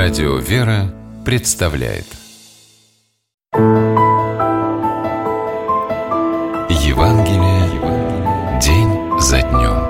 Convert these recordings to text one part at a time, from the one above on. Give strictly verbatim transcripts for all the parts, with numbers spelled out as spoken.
Радио «Вера» представляет Евангелие день за днем.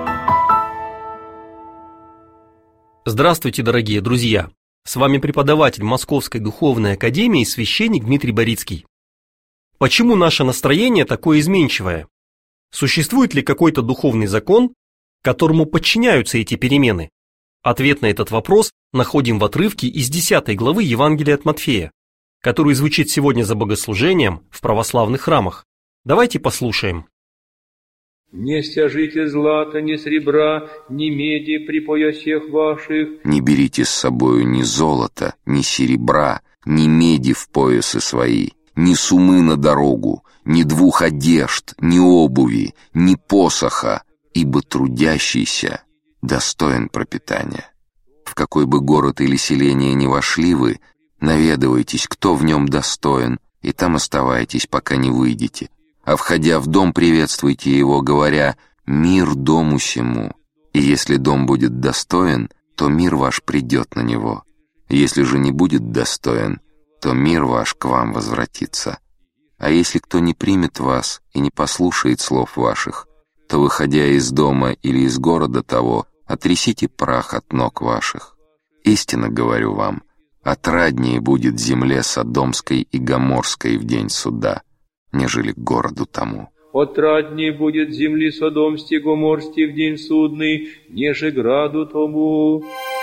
Здравствуйте, дорогие друзья! С вами преподаватель Московской духовной академии священник Дмитрий Борицкий. Почему наше настроение такое изменчивое? Существует ли какой-то духовный закон, которому подчиняются эти перемены? Ответ на этот вопрос находим в отрывке из десятой главы Евангелия от Матфея, который звучит сегодня за богослужением в православных храмах. Давайте послушаем. «Не стяжите злата, ни сребра, ни меди при поясах ваших». «Не берите с собою ни золота, ни серебра, ни меди в поясы свои, ни сумы на дорогу, ни двух одежд, ни обуви, ни посоха, ибо трудящийся достоин пропитания. В какой бы город или селение ни вошли вы, наведывайтесь, кто в нем достоин, и там оставайтесь, пока не выйдете. А входя в дом, приветствуйте его, говоря: мир дому сему. И если дом будет достоин, то мир ваш придет на него. Если же не будет достоин, то мир ваш к вам возвратится. А если кто не примет вас и не послушает слов ваших, то, выходя из дома или из города того, отрясите прах от ног ваших. Истинно говорю вам, отраднее будет земле Содомской и Гоморской в день суда, нежели к городу тому. Отраднее будет земли Содомской и Гоморской в день судный, неже граду тому».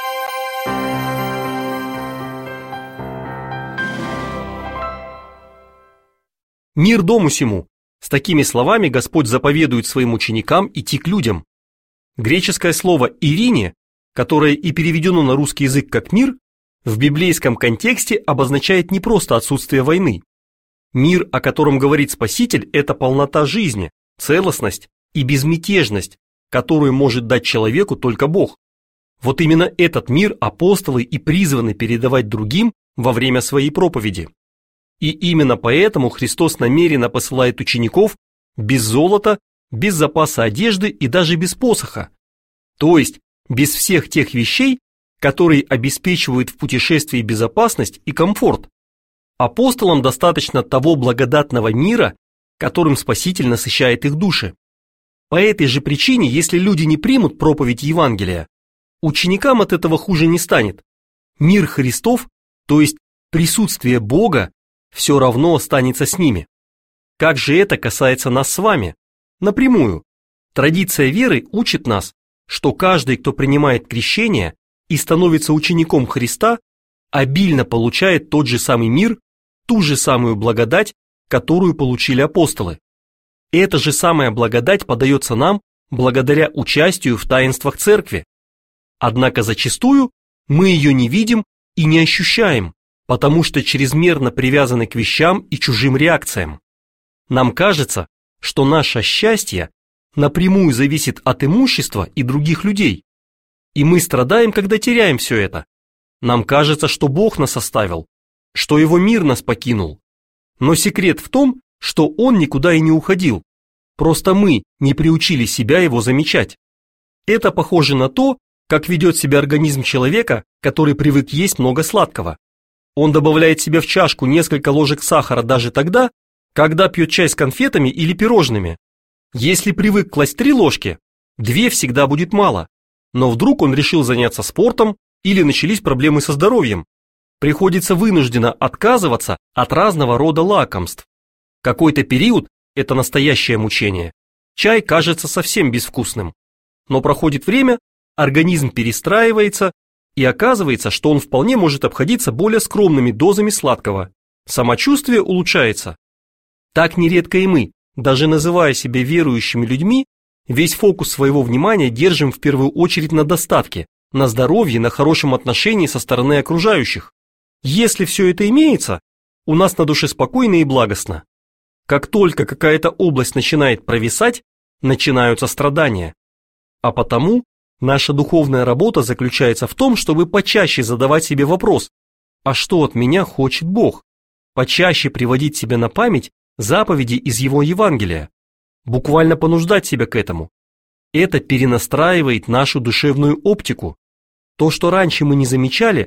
Мир дому сему. С такими словами Господь заповедует своим ученикам идти к людям. Греческое слово «ирине», которое и переведено на русский язык как «мир», в библейском контексте обозначает не просто отсутствие войны. Мир, о котором говорит Спаситель, это полнота жизни, целостность и безмятежность, которую может дать человеку только Бог. Вот именно этот мир апостолы и призваны передавать другим во время своей проповеди. И именно поэтому Христос намеренно посылает учеников без золота, без запаса одежды и даже без посоха, то есть без всех тех вещей, которые обеспечивают в путешествии безопасность и комфорт. Апостолам достаточно того благодатного мира, которым Спаситель насыщает их души. По этой же причине, если люди не примут проповедь Евангелия, ученикам от этого хуже не станет. Мир Христов, то есть присутствие Бога, все равно останется с ними. Как же это касается нас с вами? Напрямую. Традиция веры учит нас, что каждый, кто принимает крещение и становится учеником Христа, обильно получает тот же самый мир, ту же самую благодать, которую получили апостолы. Эта же самая благодать подается нам благодаря участию в таинствах церкви. Однако зачастую мы ее не видим и не ощущаем, потому что чрезмерно привязаны к вещам и чужим реакциям. Нам кажется, что наше счастье напрямую зависит от имущества и других людей. И мы страдаем, когда теряем все это. Нам кажется, что Бог нас оставил, что Его мир нас покинул. Но секрет в том, что Он никуда и не уходил. Просто мы не приучили себя Его замечать. Это похоже на то, как ведет себя организм человека, который привык есть много сладкого. Он добавляет себе в чашку несколько ложек сахара даже тогда, когда пьет чай с конфетами или пирожными. Если привык класть три ложки, две всегда будет мало. Но вдруг он решил заняться спортом или начались проблемы со здоровьем. Приходится вынужденно отказываться от разного рода лакомств. Какой-то период это настоящее мучение. Чай кажется совсем безвкусным. Но проходит время, организм перестраивается, и оказывается, что он вполне может обходиться более скромными дозами сладкого. Самочувствие улучшается. Так нередко и мы, даже называя себя верующими людьми, весь фокус своего внимания держим в первую очередь на достатке, на здоровье, на хорошем отношении со стороны окружающих. Если все это имеется, у нас на душе спокойно и благостно. Как только какая-то область начинает провисать, начинаются страдания. А потому наша духовная работа заключается в том, чтобы почаще задавать себе вопрос: а что от меня хочет Бог? Почаще приводить себе на память заповеди из Его Евангелия, буквально понуждать себя к этому. Это перенастраивает нашу душевную оптику. То, что раньше мы не замечали,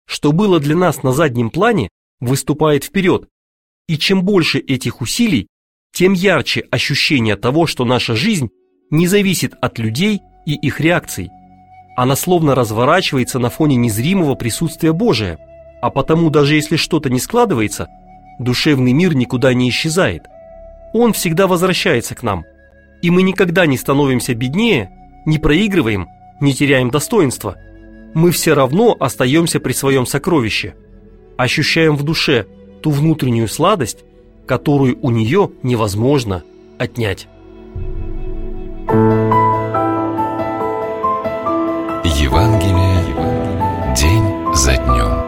что было для нас на заднем плане, выступает вперед. И чем больше этих усилий, тем ярче ощущение того, что наша жизнь не зависит от людей и их реакций. Она словно разворачивается на фоне незримого присутствия Божия, а потому даже если что-то не складывается, душевный мир никуда не исчезает. Он всегда возвращается к нам, и мы никогда не становимся беднее, не проигрываем, не теряем достоинства. Мы все равно остаемся при своем сокровище, ощущаем в душе ту внутреннюю сладость, которую у нее невозможно отнять. Евангелие день за днем.